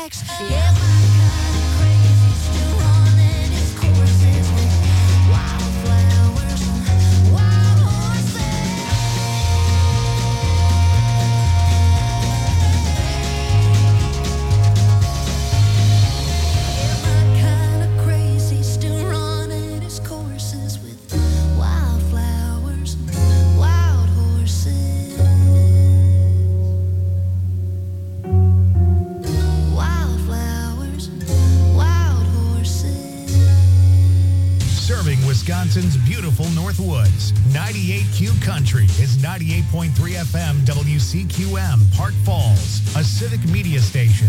ex. Yeah, my kind of crazy, still running its courses with wildflowers and wild horses. Yeah, my kind of crazy, still running its courses with wildflowers and wild horses. Wildflowers and wild horses. Serving Wisconsin's beautiful Northwoods. 98Q Country is 98.3 FM WCQM, Park Falls, a civic media station.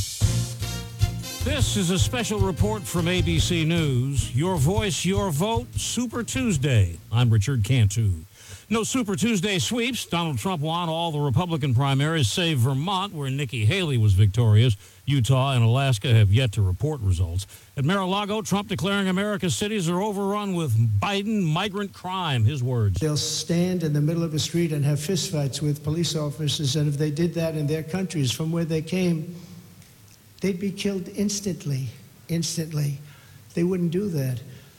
This is a special report from ABC News. Your voice, your vote, Super Tuesday. I'm Richard Cantu. No Super Tuesday sweeps. Donald Trump won all the Republican primaries, save Vermont, where Nikki Haley was victorious. Utah and Alaska have yet to report results. At Mar-a-Lago, Trump declaring America's cities are overrun with Biden migrant crime. His words. They'll stand in the middle of the street and have fistfights with police officers, and if they did that in their countries from where they came, they'd be killed instantly. They wouldn't do that.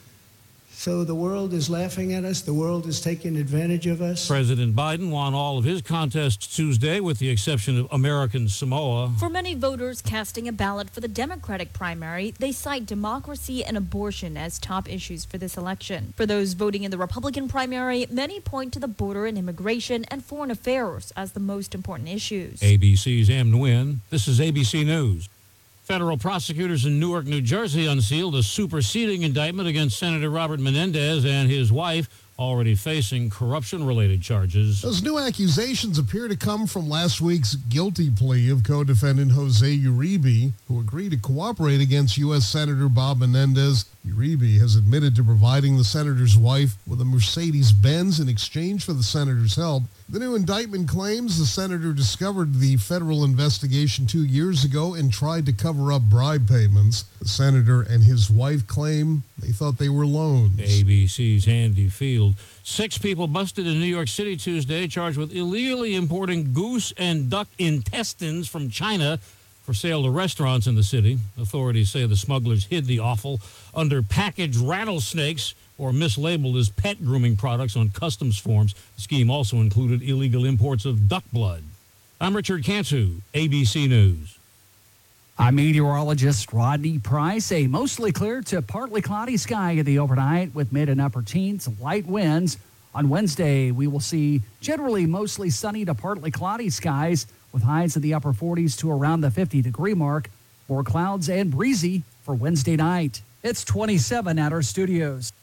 So the world is laughing at us. The world is taking advantage of us. President Biden won all of his contests Tuesday, with the exception of American Samoa. For many voters casting a ballot for the Democratic primary, they cite democracy and abortion as top issues for this election. For those voting in the Republican primary, many point to the border and immigration and foreign affairs as the most important issues. ABC's Am Nguyen. This is ABC News. Federal prosecutors in Newark, New Jersey unsealed a superseding indictment against Senator Robert Menendez and his wife, already facing corruption-related charges. Those new accusations appear to come from last week's guilty plea of co-defendant Jose Uribe, who agreed to cooperate against U.S. Senator Bob Menendez. Uribe has admitted to providing the senator's wife with a Mercedes-Benz in exchange for the senator's help. The new indictment claims the senator discovered the federal investigation 2 years ago and tried to cover up bribe payments. The senator and his wife claim they thought they were loans. ABC's Andy Field. 6 people busted in New York City Tuesday, charged with illegally importing goose and duck intestines from China for sale to restaurants in the city. Authorities say the smugglers hid the offal under packaged rattlesnakes or mislabeled as pet grooming products on customs forms. The scheme also included illegal imports of duck blood. I'm Richard Cantu, ABC News. I'm meteorologist Rodney Price. A mostly clear to partly cloudy sky in the overnight with mid and upper teens, light winds. On Wednesday, we will see generally mostly sunny to partly cloudy skies with highs in the upper 40s to around the 50-degree mark. More clouds and breezy for Wednesday night. It's 27 at our studios.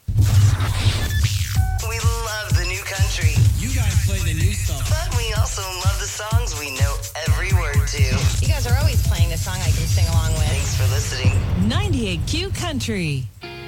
We love the new country. You guys play the new stuff. But we also love the songs we know every word to. You guys are always playing the song I can sing along with. Thanks for listening. 98Q Country.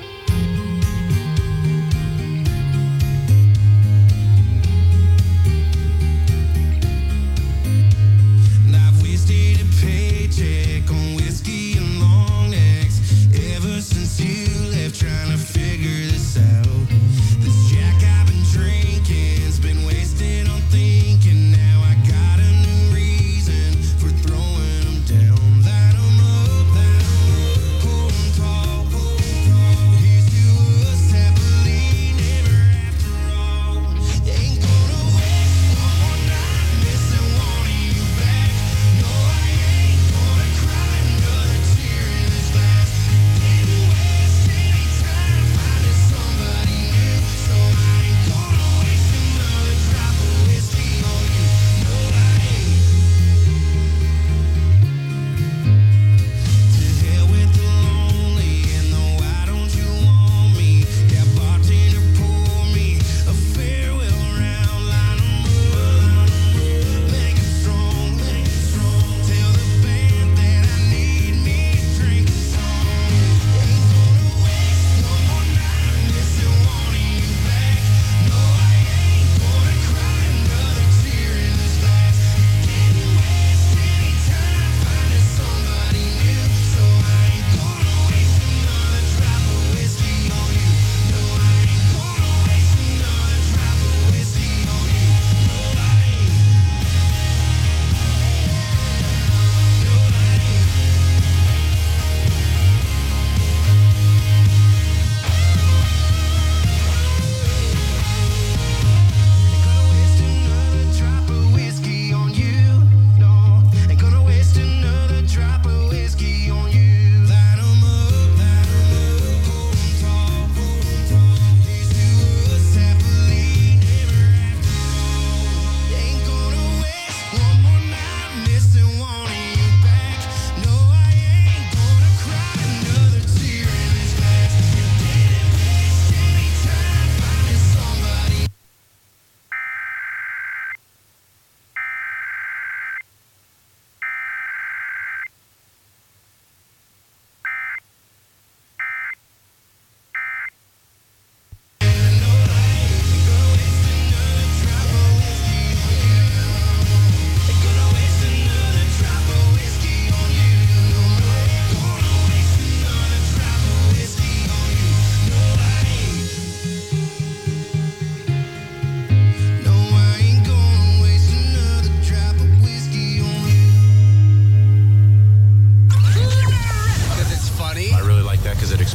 I've wasted a paycheck on whiskey and long necks ever since you left, trying to figure this out. This Jack I've been drinking's been wasted on thinking. Now I got a new reason for throwing them down. Light 'em up, hold 'em tall. Here's to us happily never after all. Ain't gonna waste one more night missing one of you back. No, I ain't gonna cry.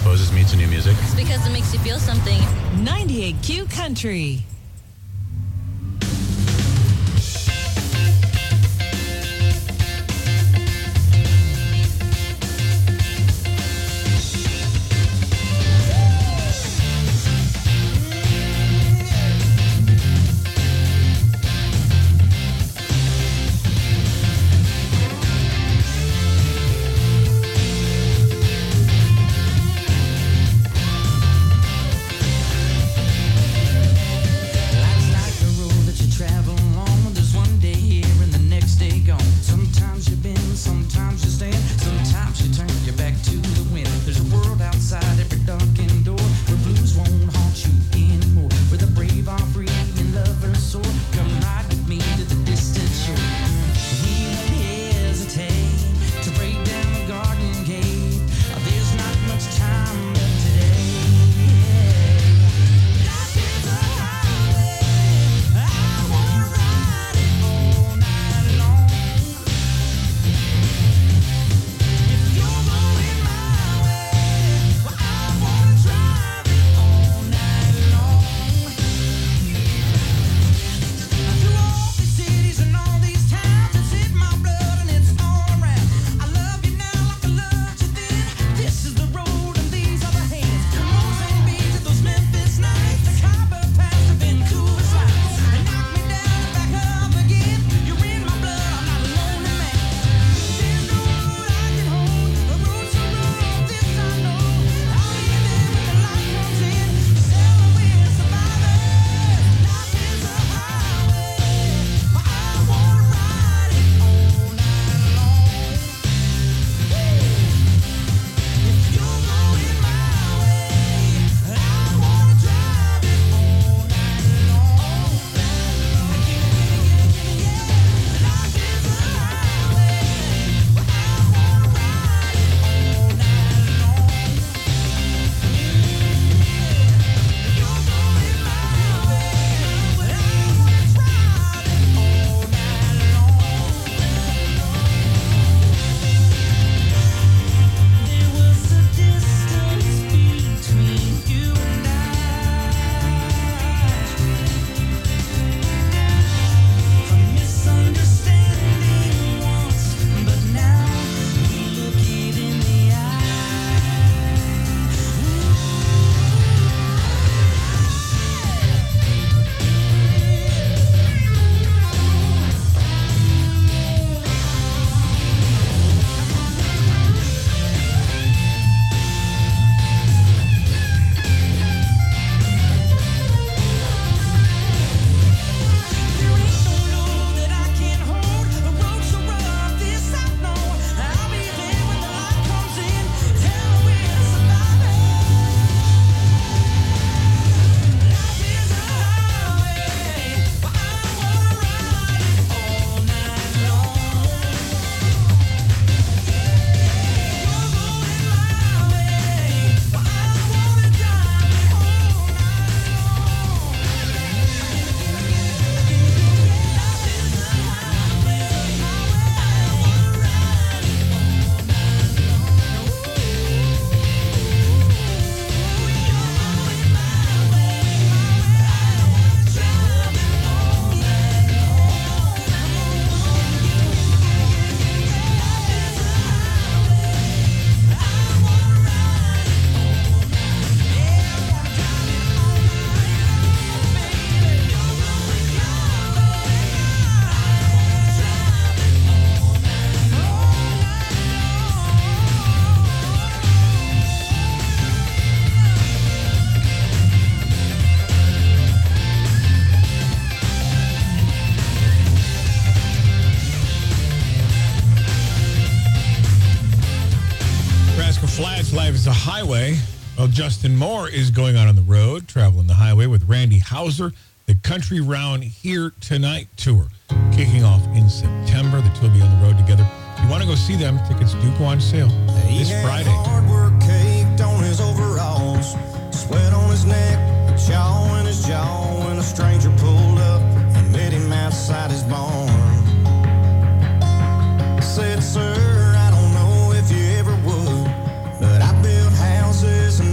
exposes me to new music. It's because it makes you feel something. 98Q Country. Flats Life is a Highway. Well, Justin Moore is going out on the road, traveling the highway with Randy Houser, the Country Round Here Tonight tour, kicking off in September. The two will be on the road together. If you want to go see them, tickets do go on sale this Friday. Hard work caked on his overalls, sweat on his neck, a chaw in his jaw, when a stranger pulled up and met him outside his barn. Said, sir, I don't know if you ever would, but I built houses and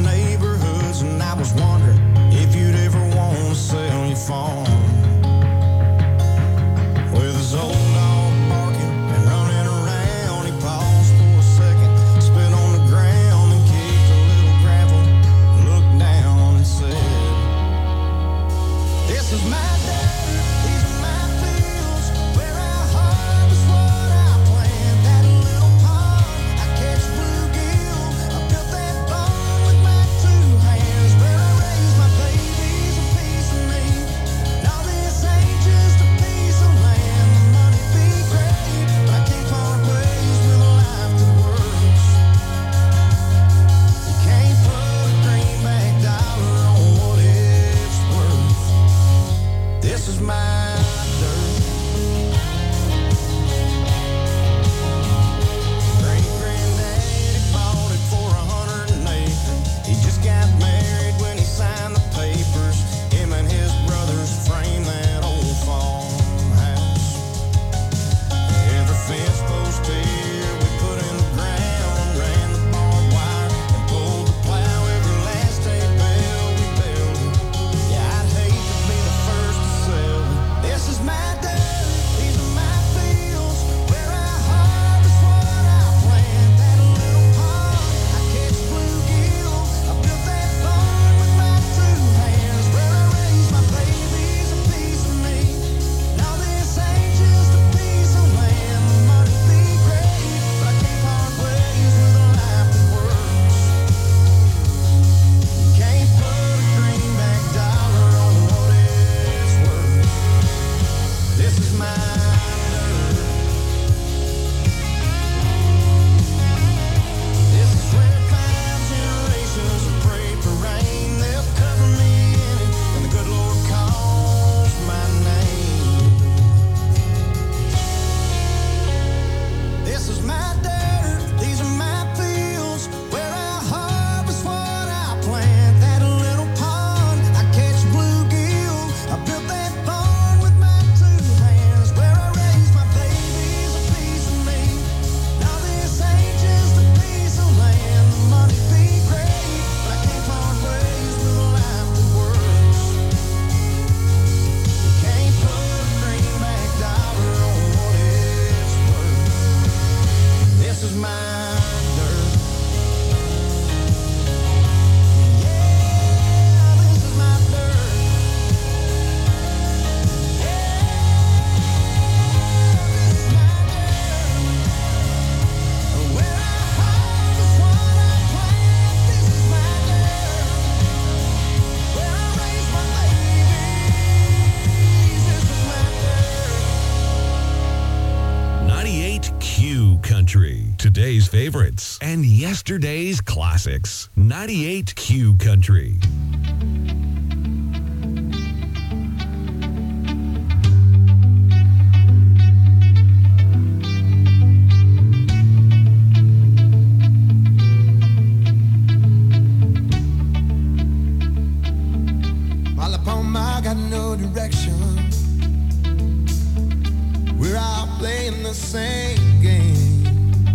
favorites and yesterday's classics. 98 Q Country. All upon my got no direction. We're all playing the same game.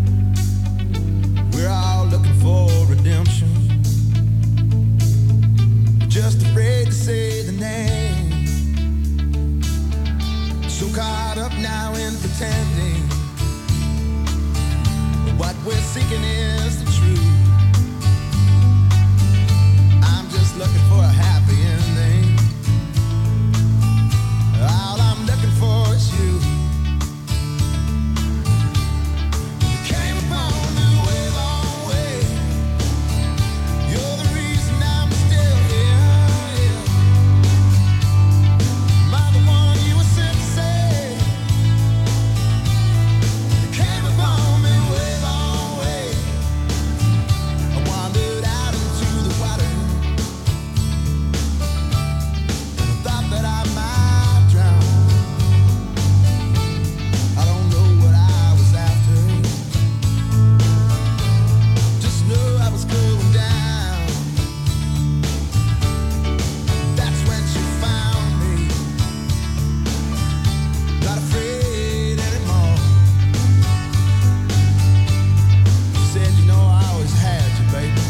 We're all looking for redemption. Just afraid to say the name. So caught up now in pretending. What we're seeking is the truth. I'm just looking for a happy ending. All I'm looking for is you. You came upon me way, long way. You're the reason I'm still here. Am I the one you were sent to save? You came upon me way, long way. I wandered out into the water. And I thought that I might drown. I don't know what I was after. Just know I was going down. That's when she found me. Not afraid anymore. She said, you know I always had you, baby.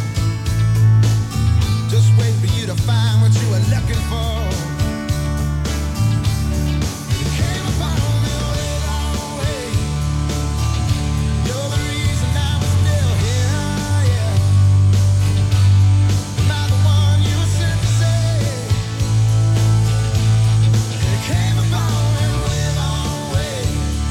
Just wait for you to find what you were looking for. You came upon me way, long way. You're the reason I'm still here, yeah. Am I the one you were sent to save? You came upon me way, long way.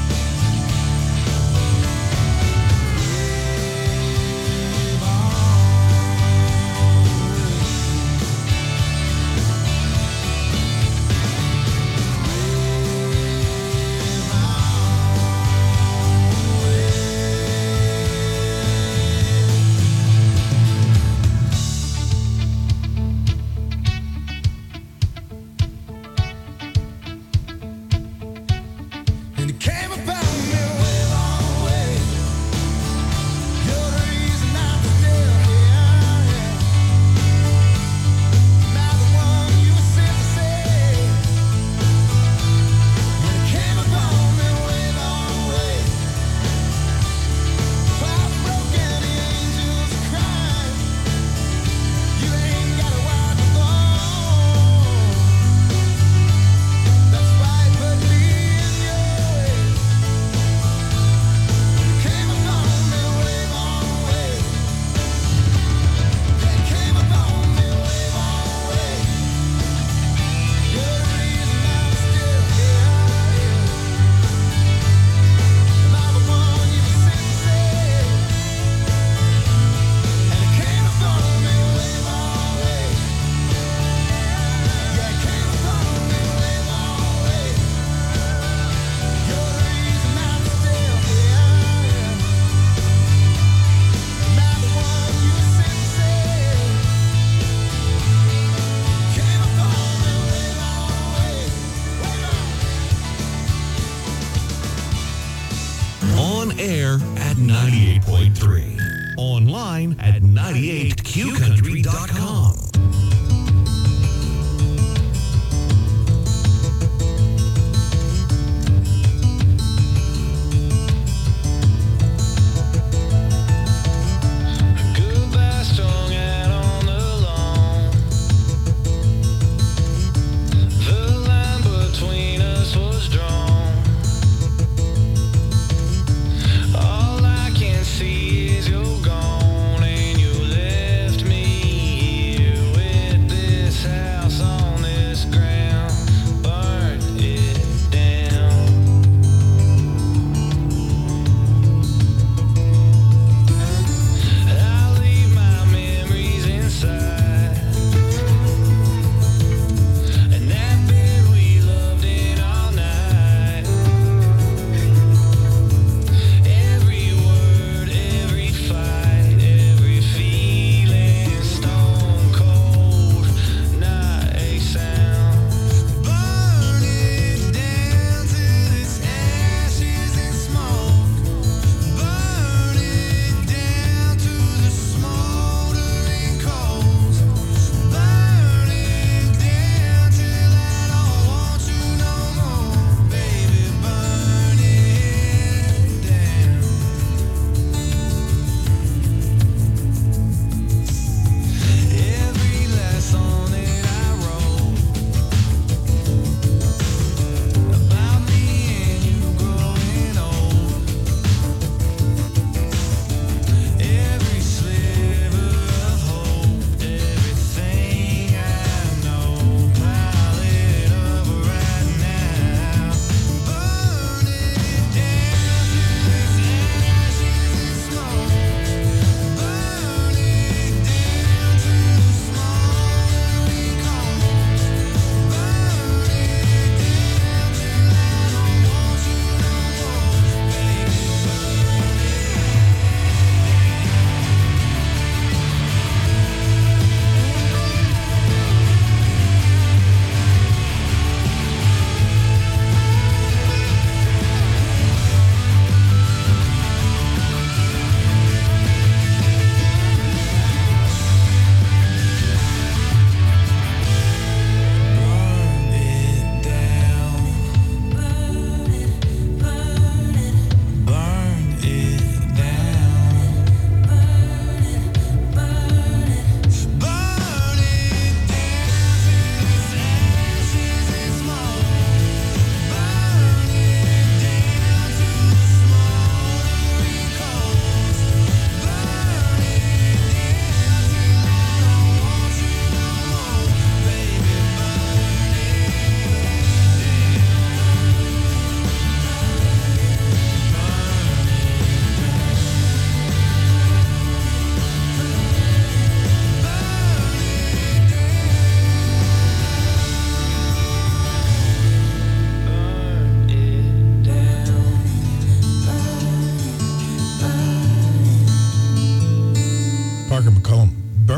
And it came upon me way, long way. You're the reason I'm still here, yeah. Am I the one you were sent to save? And it came upon me way, long way. Clouds broken, the angels are crying. You ain't gotta wipe the throne. That's why it put me in your way. You came upon me way, long way. You came upon me way, long way. You're the reason I'm still here. Am I the one you were sent to save? And it came upon me way, long way. Yeah, it came upon me way, long way. You're the reason I'm still here. Am I the one you were sent to save? Came upon me way, long way. Way long. On air at 98.3. Online at 98qcountry.com. Goodbye strung out on the lawn. The line between us was drawn. All I can see is you're gone, and you left me here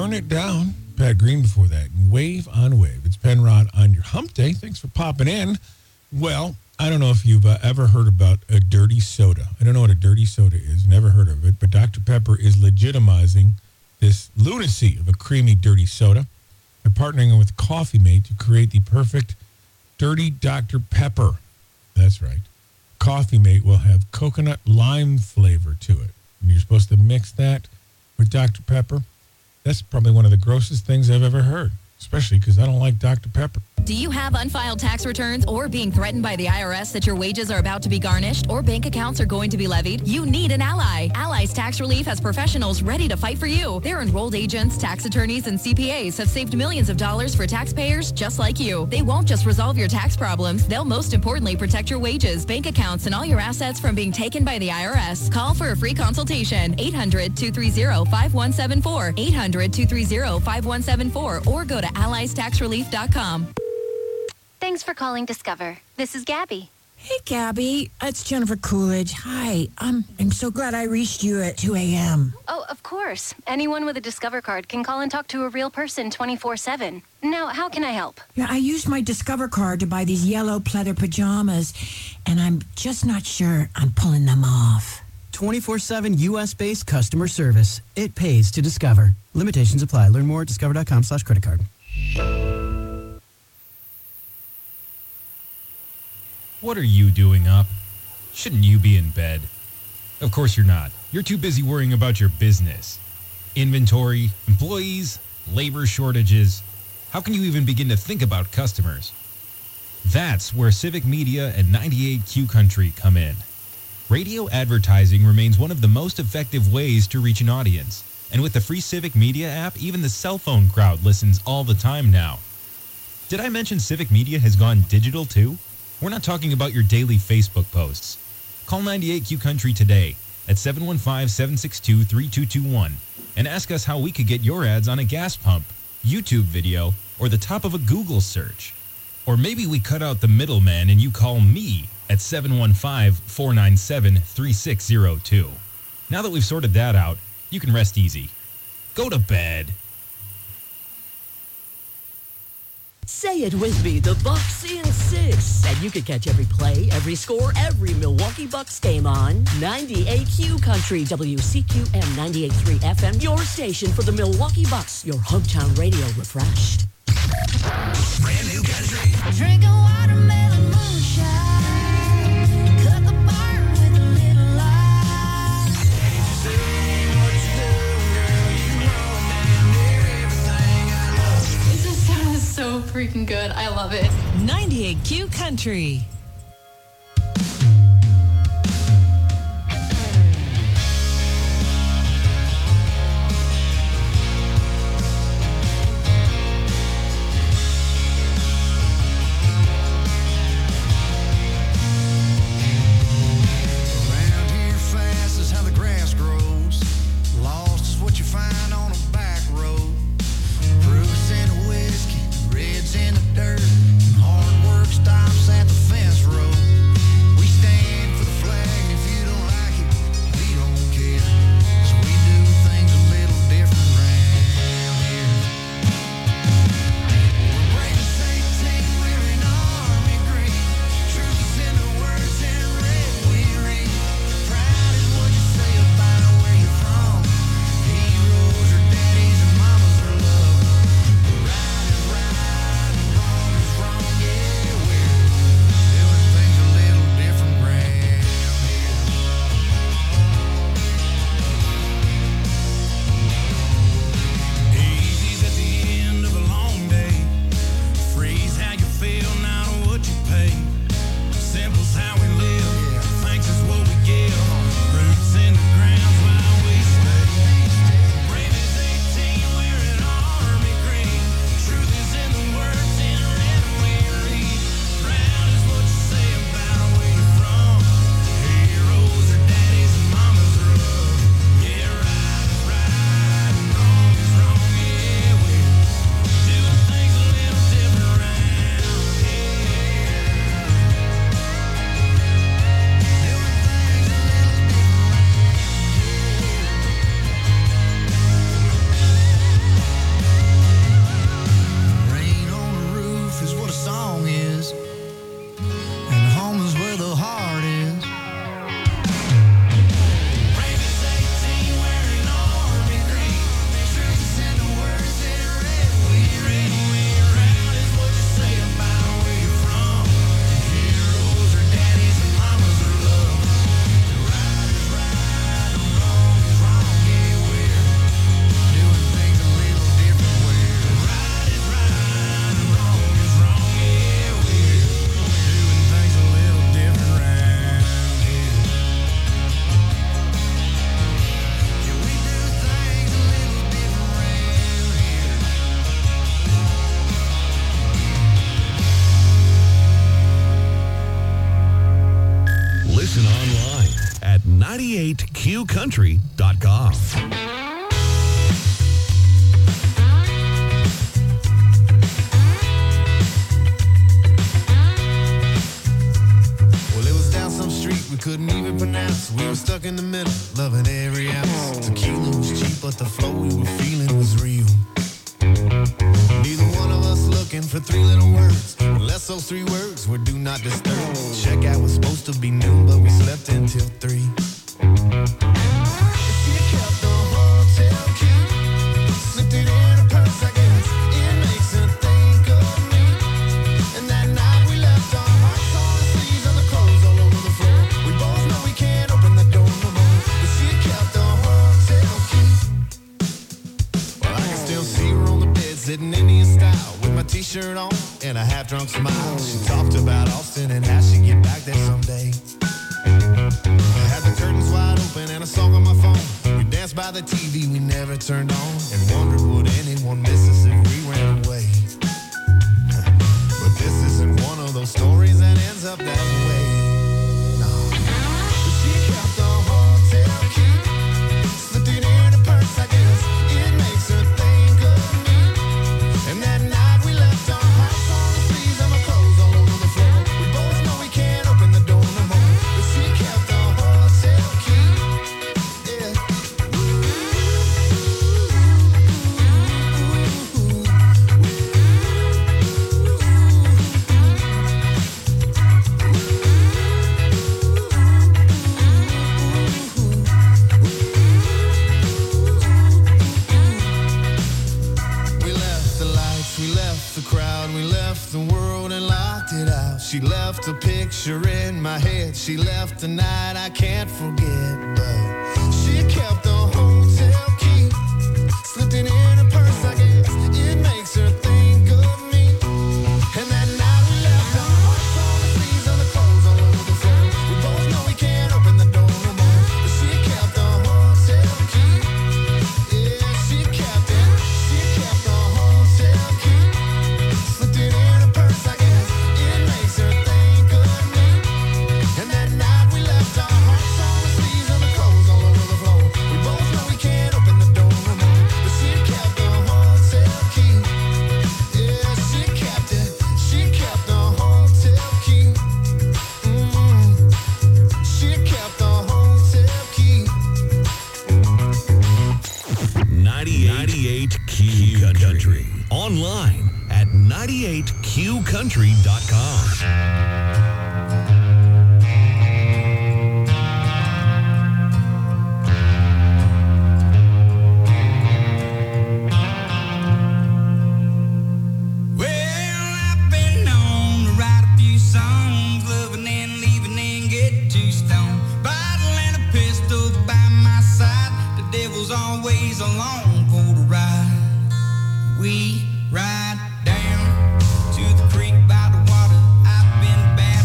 Burn It Down. Pat Green before that. Wave on Wave. It's Penrod on your hump day. Thanks for popping in. Well, I don't know if you've ever heard about a dirty soda. I don't know what a dirty soda is. Never heard of it. But Dr. Pepper is legitimizing this lunacy of a creamy, dirty soda by partnering with Coffee Mate to create the perfect dirty Dr. Pepper. That's right. Coffee Mate will have coconut lime flavor to it. And you're supposed to mix that with Dr. Pepper. That's probably one of the grossest things I've ever heard, especially because I don't like Dr. Pepper. Do you have unfiled tax returns or being threatened by the IRS that your wages are about to be garnished or bank accounts are going to be levied? You need an ally. Allies Tax Relief has professionals ready to fight for you. Their enrolled agents, tax attorneys, and CPAs have saved millions of dollars for taxpayers just like you. They won't just resolve your tax problems. They'll most importantly protect your wages, bank accounts, and all your assets from being taken by the IRS. Call for a free consultation. 800-230-5174. 800-230-5174 or go to alliestaxrelief.com. Thanks for calling Discover. This is Gabby. Hey, Gabby. It's Jennifer Coolidge. Hi. I'm so glad I reached you at 2 a.m. Oh, of course. Anyone with a Discover card can call and talk to a real person 24/7. Now, how can I help? Yeah, I used my Discover card to buy these yellow pleather pajamas, and I'm just not sure I'm pulling them off. 24/7 U.S.-based customer service. It pays to Discover. Limitations apply. Learn more at discover.com/credit card. What are you doing up? Shouldn't you be in bed? Of course you're not. You're too busy worrying about your business. Inventory, employees, labor shortages. How can you even begin to think about customers? That's where Civic Media and 98Q Country come in. Radio advertising remains one of the most effective ways to reach an audience. And with the free Civic Media app, even the cell phone crowd listens all the time now. Did I mention Civic Media has gone digital too? We're not talking about your daily Facebook posts. Call 98Q Country today at 715-762-3221 and ask us how we could get your ads on a gas pump, YouTube video, or the top of a Google search. Or maybe we cut out the middleman and you call me at 715-497-3602. Now that we've sorted that out, you can rest easy. Go to bed. Say it with me, the Bucks in 6. And you can catch every play, every score, every Milwaukee Bucks game on 98Q Country, WCQM 98.3 FM, your station for the Milwaukee Bucks, your hometown radio refreshed. Brand new country. Drinking watermelon moonshine. Cut the bar with a little light. This sounds so freaking good. I love it. 98Q Country. Reds in the dirt, hard work stops at the fence 98QCountry.com. Well, it was down some street we couldn't even pronounce. We were stuck in the middle, loving every ounce. Tequila was cheap, but the flow we were feeling was real. Neither one of us looking for three little words, unless those three words were do not disturb. Checkout was supposed to be noon, but we slept until 3. Sitting Indian style with my t-shirt on and a half-drunk smile. She talked about Austin and how she'd get back there someday. I had the curtains wide open and a song on my phone. We danced by the TV we never turned on and wondered would anyone miss us if we ran away. But this isn't one of those stories that ends up that way. No. But she kept the hotel key, slipped it in her purse, I guess. It makes her think of me. And that night we left our hearts on the sleeves and my clothes all over the floor. We both know we can't open the door no more, but she kept the hotel key. Yeah. We left the lights, we left the crowd, we left the world and locked it out. She left a picture in my head, she left a night I can't forget. But she kept the hotel key, slipped it in her purse, I guess. It makes her think of me. And that night we left our hearts on the sleeves and the clothes all over the floor. We both know we can't open the door no more, but she kept the hotel key. Yeah, she kept it. She kept the hotel key, slipped it in her purse, I guess. It makes her think of me. And that night we left our hearts on the sleeves and the clothes all over the floor. We both know we can't open the door no more, but she kept the hotel key. Yeah, she kept it. She kept the hotel key. She kept the hotel key. 98Q Country. Online at 98QCountry.com. Well, I've been known to write a few songs, loving and leaving and get too stoned. Bottle and a pistol by my side, the devil's always along for the ride. We ride down to the creek by the water. I've been bad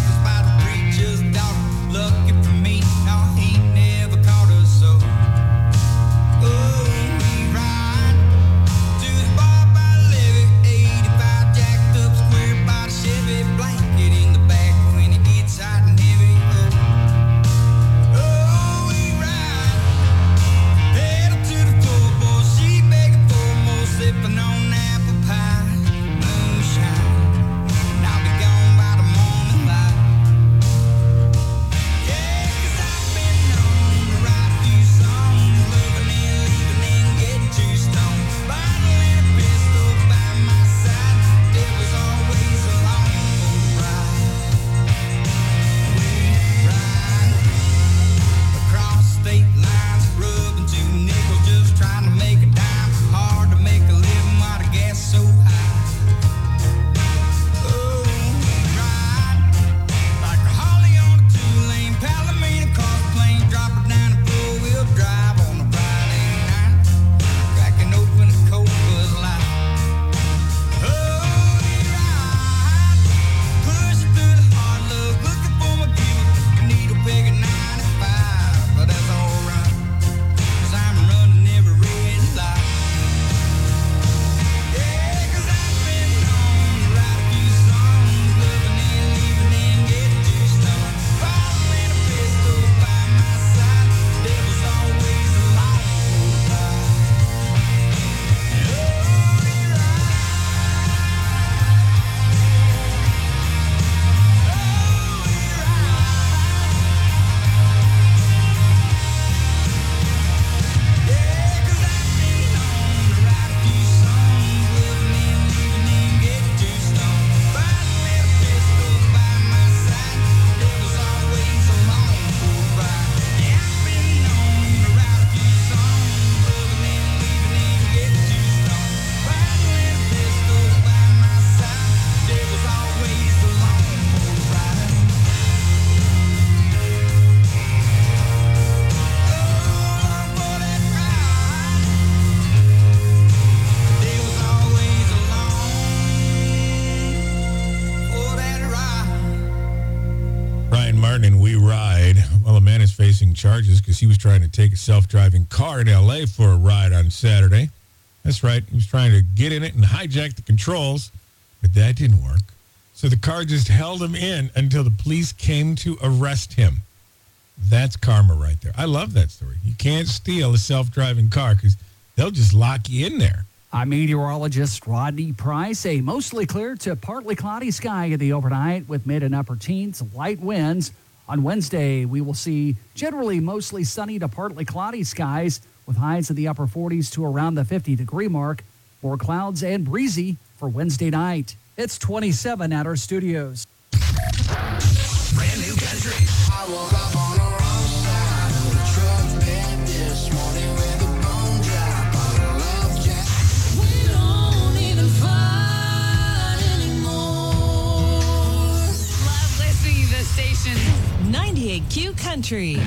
in We Ride. Well, a man is facing charges because he was trying to take a self-driving car in L.A. for a ride on Saturday. That's right. He was trying to get in it and hijack the controls, but that didn't work. So the car just held him in until the police came to arrest him. That's karma right there. I love that story. You can't steal a self-driving car because they'll just lock you in there. I'm meteorologist Rodney Price. A mostly clear to partly cloudy sky in the overnight with mid and upper teens, light winds. On Wednesday, we will see generally mostly sunny to partly cloudy skies with highs in the upper 40s to around the 50-degree mark. More clouds and breezy for Wednesday night. It's 27 at our studios. Brand new country. I woke up on the wrong side of the truck bed this morning with a bone drop on a love jack. We don't even fight anymore. Love listening to the station. 98Q Country.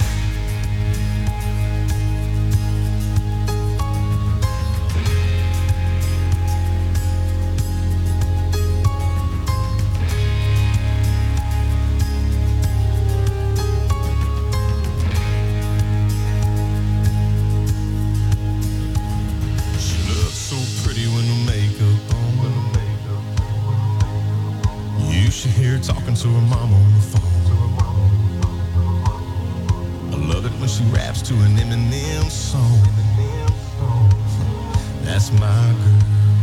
Talking to her mom on the phone. I love it when she raps to an Eminem song. That's my girl.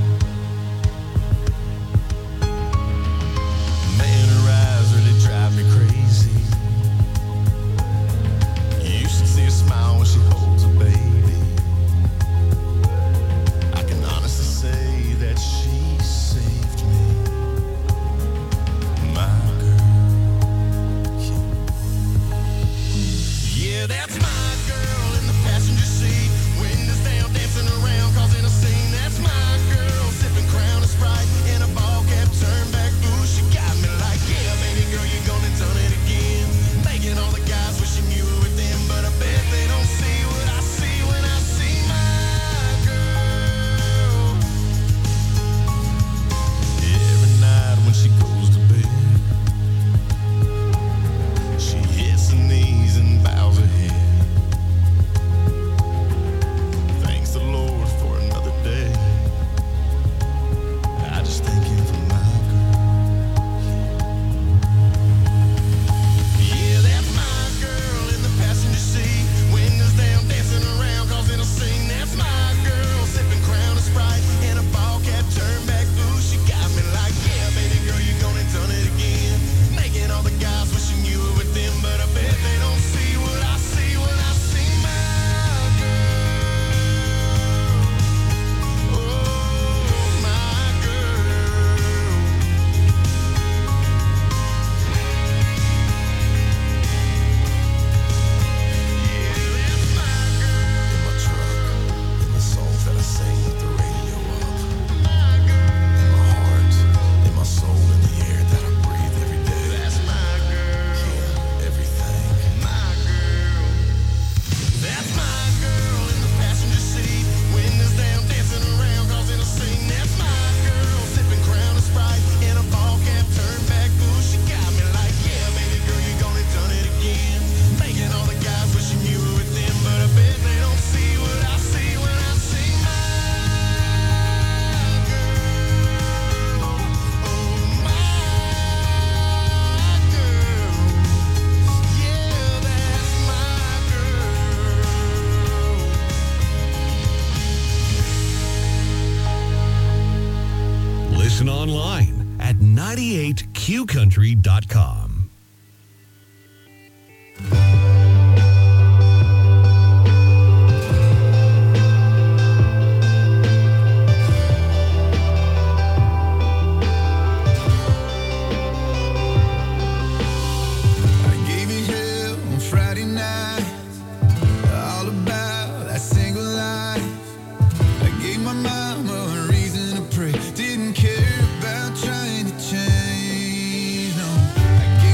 Man, her eyes really drive me crazy. You should see her smile when she holds a baby. I can honestly say that she saved me. Yeah, that's my girl in the passenger seat. Windows down, dancing around, causing a scene. That's my girl, sipping Crown and Sprite in a ball cap, turn back. Ooh, she got me like, yeah, baby girl, you're gonna done it again. Making all the guys wishing you were with them, but I bet they don't see what I see when I see my girl. Every night when she goes to bed, she hits her knees and bows her head. Thanks the Lord for another day. I just thank him for my girl. Yeah, that's my girl in the passenger seat. Windows down, dancing around, causing a scene. That's my girl, sipping Crown and Sprite in a ball cap, turn back. Ooh, she got me like, yeah, baby girl, you're gonna done it again. Making all the guys wishing you were with them, but I bet they don't see what I see when I see my girl. Oh, my girl. Yeah, that's my girl. In my truck, in the songs that I sing with the radio up. My girl. In my heart, in my soul, in the air that I breathe every day. That's my girl. Yeah, everything. My girl. That's my girl in the passenger seat. Windows down, dancing around, causing a scene. That's my girl, sipping Crown and Sprite in a ball cap, turn back. Ooh, she got me like, yeah, baby girl, you're gonna done it again. Making all the guys wishing you were with them, but I bet they don't see what I see when I see my girl. Oh, my girl. Yeah, that's my girl. Listen online at 98qcountry.com. I gave you hell on Friday night, all about that single life. I gave my mama a reason to pray, didn't care about trying to change, no. I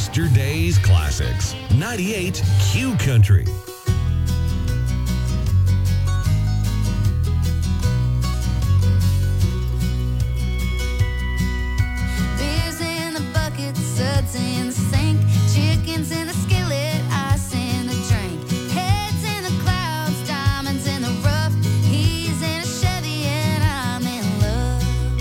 Yesterday's Classics. 98 Q Country. Beers in the bucket, suds in the sink, chickens in the skillet, ice in the drink, heads in the clouds, diamonds in the rough. He's in a Chevy and I'm in love.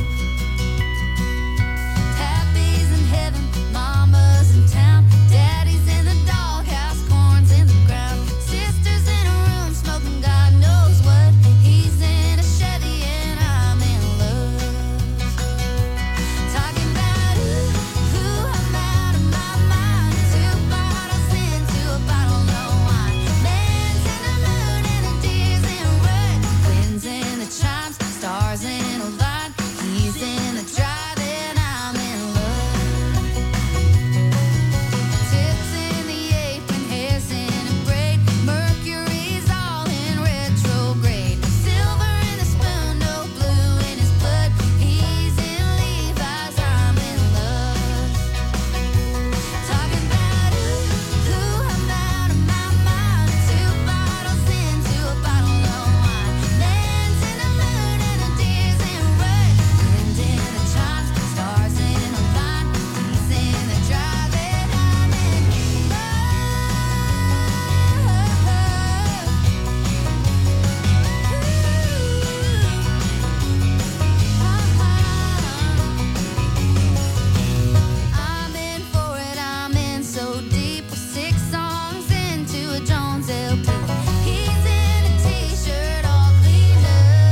Pappy's in heaven, mama's in town, daddy's in the doghouse, corn's in the ground, sister's in a room smoking God knows what. He's in a Chevy and I'm in love. Talking about ooh, I'm out of my mind. 2 bottles into a bottle, no wine. Man's in the mood and the deer's in red. Winds in the chimes, stars in a line. He's in the drive and I'm in love. Tips in the apron, hair's in a braid. Mercury's all in retrograde. Silver in the spoon, no blue in his blood. He's in Levi's, I'm in love. Talking about ooh, I'm out of my mind. 2 bottles into a bottle, no wine. Man's in the mood and the deer's in red. Wind in the chimes, stars in a line. He's in the drive and I'm in I'm in for it, I'm in so deep. We're 6 songs into a Jones LP. He's in a t-shirt all cleaned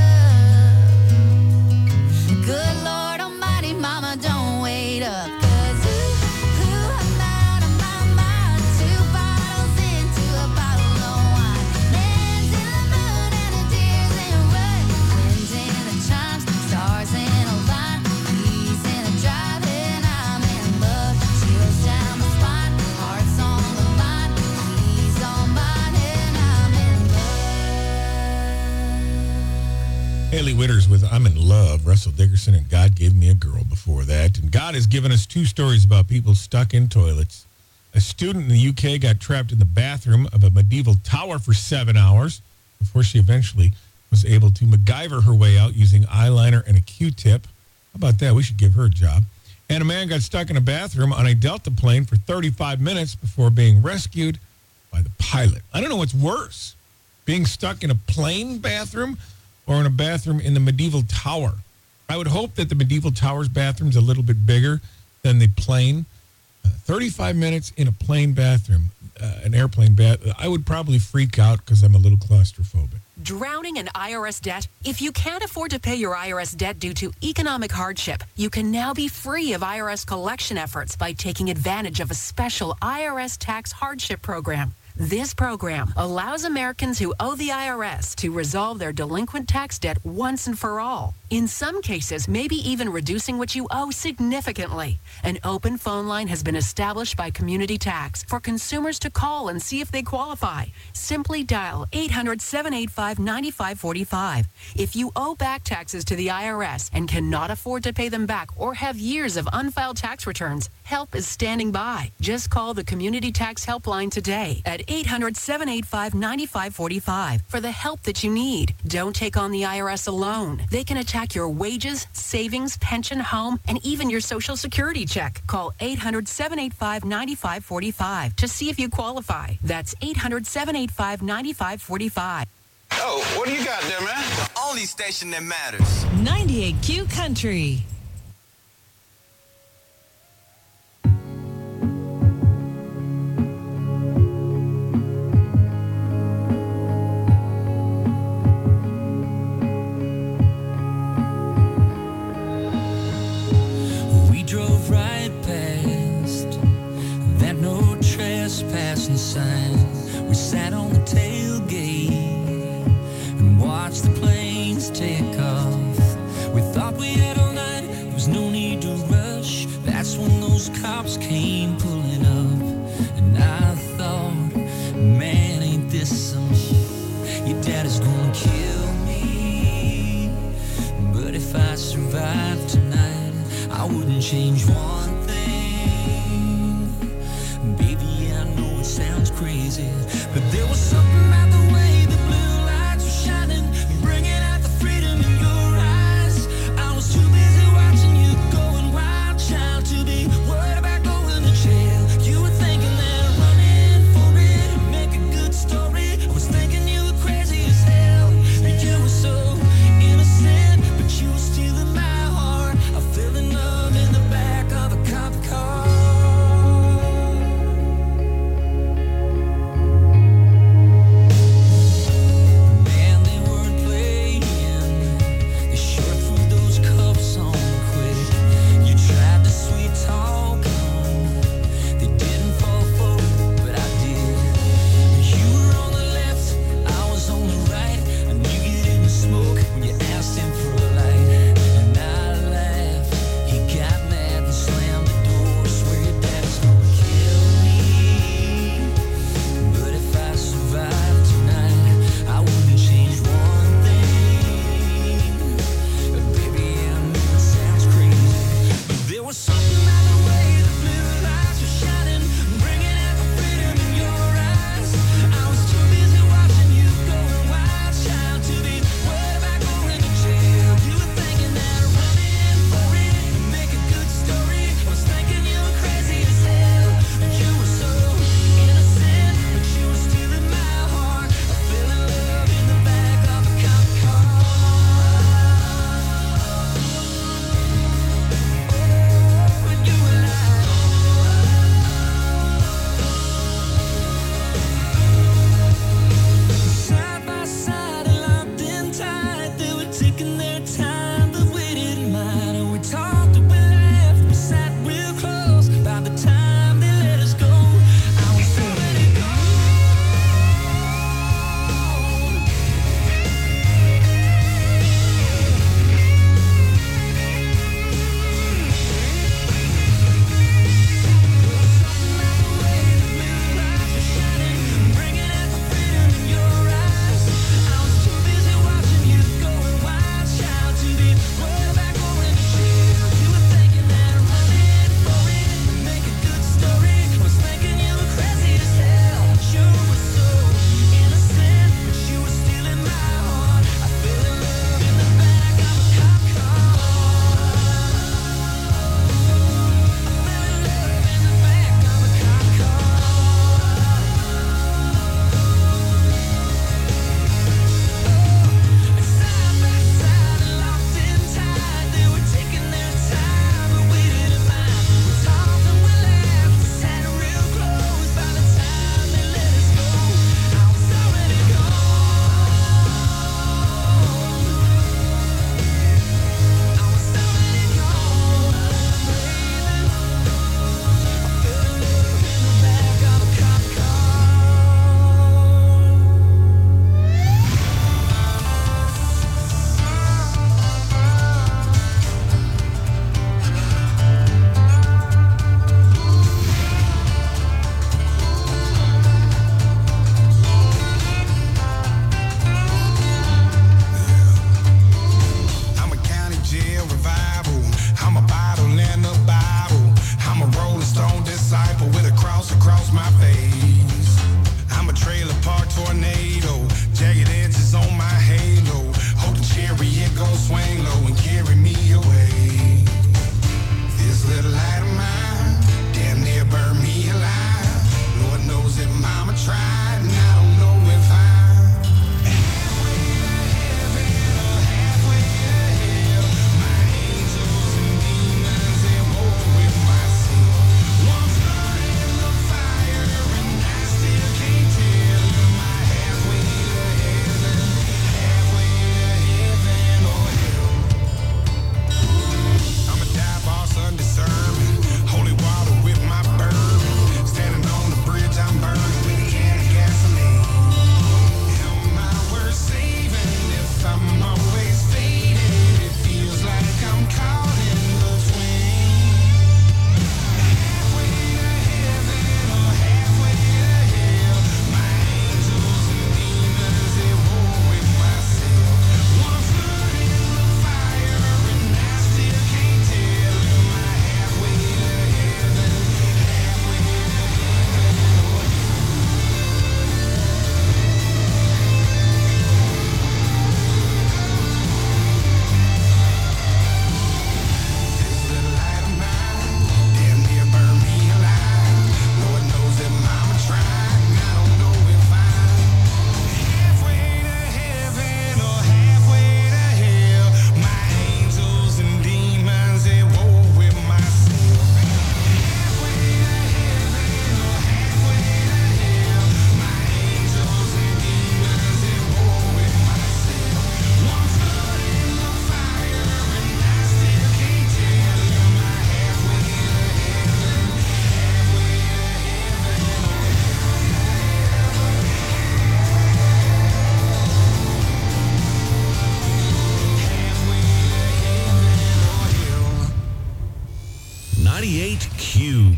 up. Good Lord Almighty, mama, don't wait up. 'Cause ooh, I'm out of my mind. 2 bottles into a bottle, no wine. Man's in the mood and the deer's in red. Winds in the chimes, stars in a line. He's in a drive and I'm in love. Chills down my spine, heart's on the line. He's on mine and I'm in love. Haley Witters with I'm in Love. Russell Dickerson and God Gave Me a Girl before that. And God has given us 2 stories about people stuck in toilets. A student in the UK got trapped in the bathroom of a medieval tower for 7 hours before she eventually was able to MacGyver her way out using eyeliner and a Q-tip. How about that? We should give her a job. And a man got stuck in a bathroom on a Delta plane for 35 minutes before being rescued by the pilot. I don't know what's worse, being stuck in a plane bathroom or in a bathroom in the medieval tower. I would hope that the medieval tower's bathroom's a little bit bigger than the plane. 35 minutes in a plane bathroom, an airplane bath. I would probably freak out because I'm a little claustrophobic. Drowning in IRS debt? If you can't afford to pay your IRS debt due to economic hardship, you can now be free of IRS collection efforts by taking advantage of a special IRS tax hardship program. This program allows Americans who owe the IRS to resolve their delinquent tax debt once and for all. In some cases, maybe even reducing what you owe significantly. An open phone line has been established by Community Tax for consumers to call and see if they qualify. Simply dial 800-785-9545. If you owe back taxes to the IRS and cannot afford to pay them back or have years of unfiled tax returns, help is standing by. Just call the Community Tax Helpline today at 800-785-9545 for the help that you need. Don't take on the IRS alone. They can attack your wages, savings, pension, home, and even your Social Security check. Call 800-785-9545 to see if you qualify. That's 800-785-9545. Oh, what do you got there, man? The only station that matters. 98Q Country. Drove right past that no trespassing sign. We sat on the tailgate and watched the planes take off. We thought we had all night, there was no need to rush. That's when those cops came pulling up, and I thought, man, ain't this some shit? Your daddy's gonna kill me, but if I survive tonight, I wouldn't change one thing. it. But there was something about the way the blue lights were shining, bringing out the freedom in your eyes. I was too busy watching you going wild, child, to be worried about going to jail. You were thinking that running for it would make a good story. I was thinking you were crazy as hell. You were so innocent, but you were stealing my heart. I fell in love in the back of a cop car.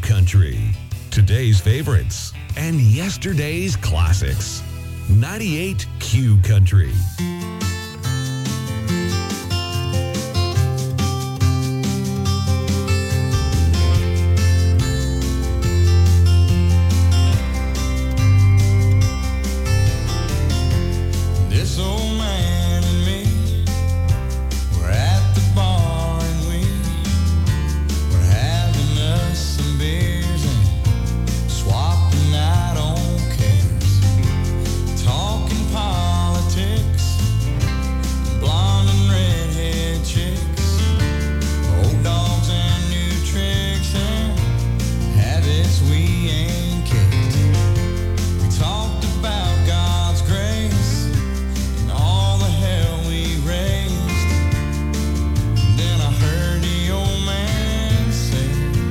Country. Today's favorites and yesterday's classics. 98 Q Country. This old man and me were at the bar and we were having us some beers and swapping out on cares, talking politics, blonde and redhead chicks, old dogs and new tricks and habits we ain't kicked. We talked about God's grace and all the hell we raised. And then I heard the old man say,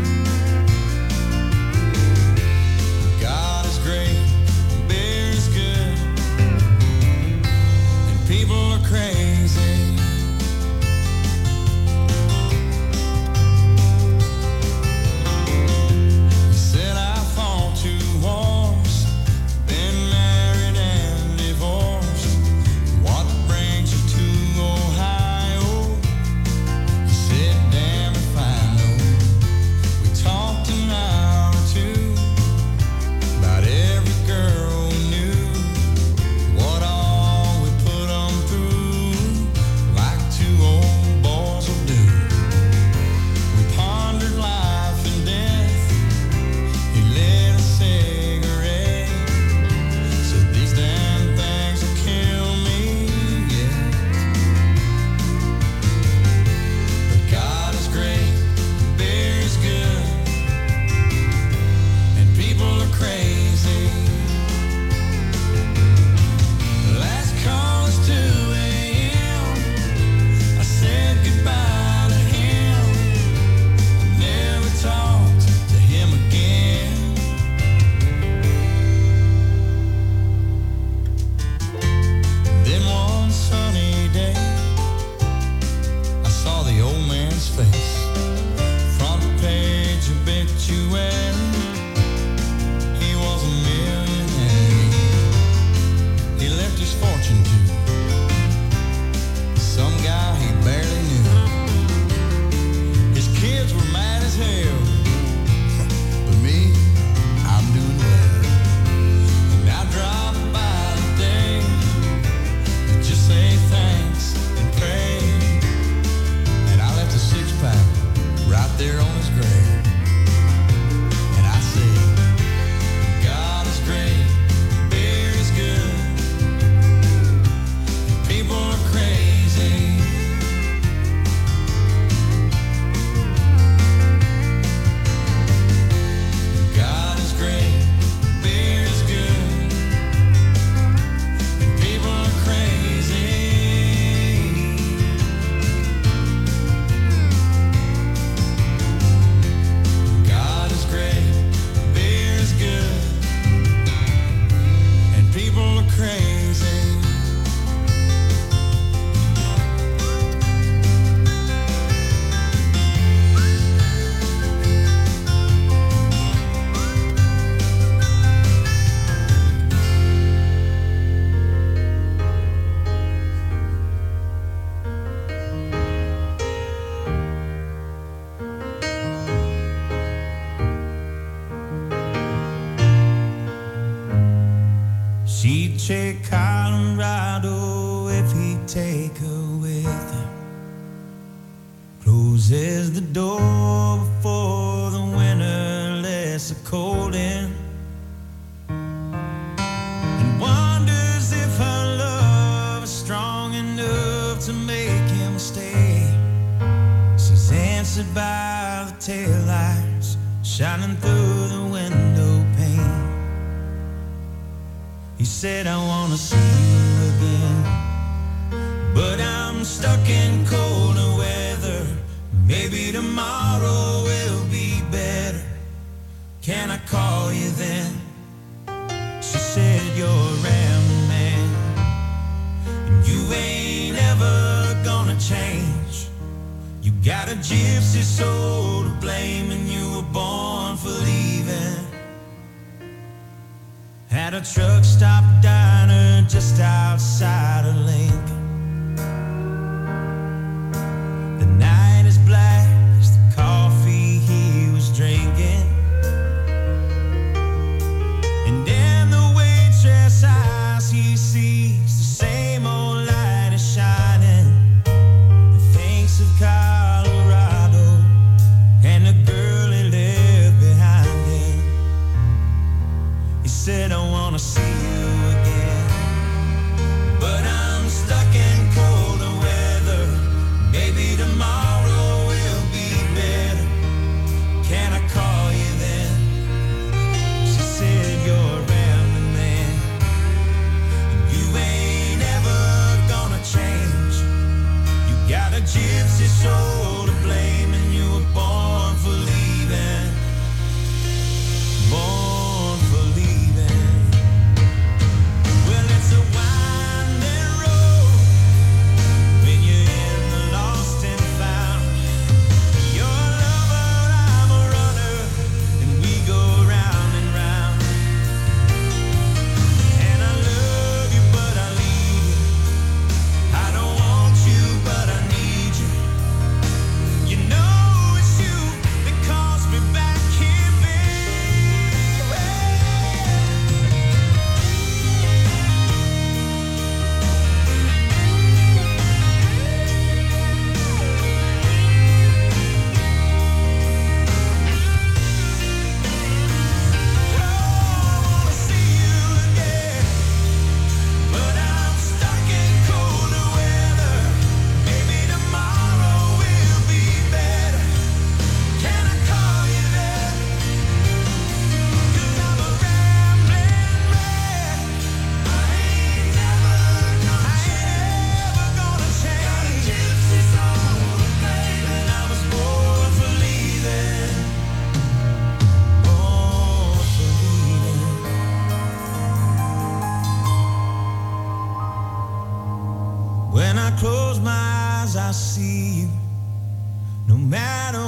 God is great, beer is good, and people are crazy. He said I fought 2 wars, been married and divorced. What brings you to Ohio? He said, damn if I know. We talked an hour or 2 about every girl we knew, what all we put 'em through, like 2 old boys will do. We pondered life and death. He lit a cigarette, said these damn things will kill me yet. But God is great, beer is good, and people are crazy. Last call is 2 a.m. I said goodbye to him. I never talked to him again. Then one sunny day, I saw the old man's face. Front page obituary. He was a millionaire. He left his fortune to some guy he barely knew. His kids were mad as hell, but me, I'm doing well. And I drop by today and just say thanks and pray. And I left a 6-pack right there on his grave. And I say, God is great, beer is good, and people are crazy. God is great, beer is good, and people are crazy. God is great, beer is good, and people are crazy. She'd take Colorado if he'd take her with him. Closes the door before the winter lets the cold in, and wonders if her love is strong enough to make him stay. She's answered by the taillights shining through the window pane. He said, I wanna see you again, but I'm stuck in colder weather. Maybe tomorrow will be better. Can I call you then? She said, you're a rambling man, and you ain't ever gonna change. You got a gypsy soul to blame, and you were born for leaving. At a truck stop diner just outside of Lincoln. The night is black as the coffee he was drinking. And in the waitress eyes he sees the same old light is shining. And thinks of Colorado and the girl he left behind him. He said, I wanna see you again, but I'm stuck in colder weather. Maybe tomorrow will be better. Can I call you then? She said, you're a rambling man, and you ain't ever gonna change. You got a gypsy soul to blame, and you were born for leaving. Born for leaving. Well, it's a winding road when you're in the lost and found. You're a lover, I'm a runner, and we go round and round. And I love you, but I leave you. I don't want you, but I need you. You know it's you that calls me back here, baby. But I'm stuck in colder weather. Maybe tomorrow will be better. Can I call you then? 'Cause I'm a rambling man. I ain't never gonna change. Gypsy soul, baby, I was born for leaving. Born for leaving. When I close my eyes, I see you. No matter